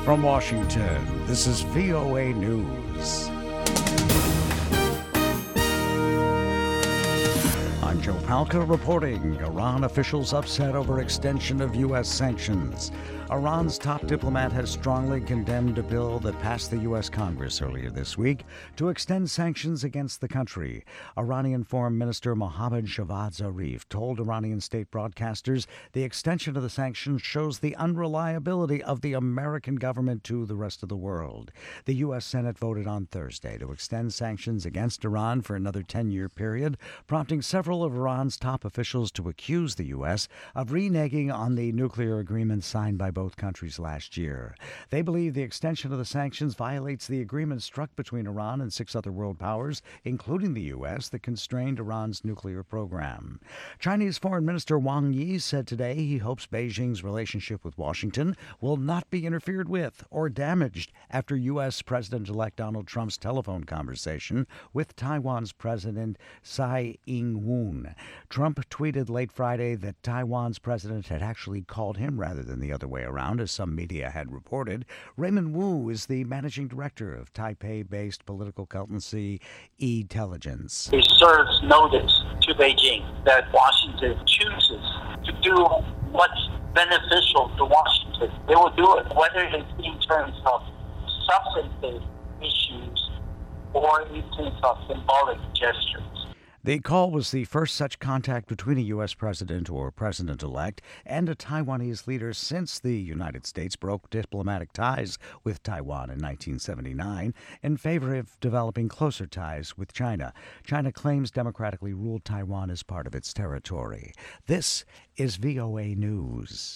From Washington, this is VOA News. I'm Joe Palca reporting. Iran officials upset over extension of U.S. sanctions. Iran's top diplomat has strongly condemned a bill that passed the U.S. Congress earlier this week to extend sanctions against the country. Iranian Foreign Minister Mohammad Javad Zarif told Iranian state broadcasters the extension of the sanctions shows the unreliability of the American government to the rest of the world. The U.S. Senate voted on Thursday to extend sanctions against Iran for another 10-year period, prompting several of Iran's top officials to accuse the U.S. of reneging on the nuclear agreement signed by both countries last year. They believe the extension of the sanctions violates the agreement struck between Iran and 6 other world powers, including the U.S., that constrained Iran's nuclear program. Chinese Foreign Minister Wang Yi said today he hopes Beijing's relationship with Washington will not be interfered with or damaged after U.S. President-elect Donald Trump's telephone conversation with Taiwan's President Tsai Ing-wen. Trump tweeted late Friday that Taiwan's president had actually called him rather than the other way around, as some media had reported. Raymond Wu is the managing director of Taipei-based political consultancy E-Telligence. It serves notice to Beijing that Washington chooses to do what's beneficial to Washington. They will do it, whether it's in terms of substantive issues or in terms of symbolic gestures. The call was the first such contact between a U.S. president or president-elect and a Taiwanese leader since the United States broke diplomatic ties with Taiwan in 1979 in favor of developing closer ties with China. China claims democratically ruled Taiwan as part of its territory. This is VOA News.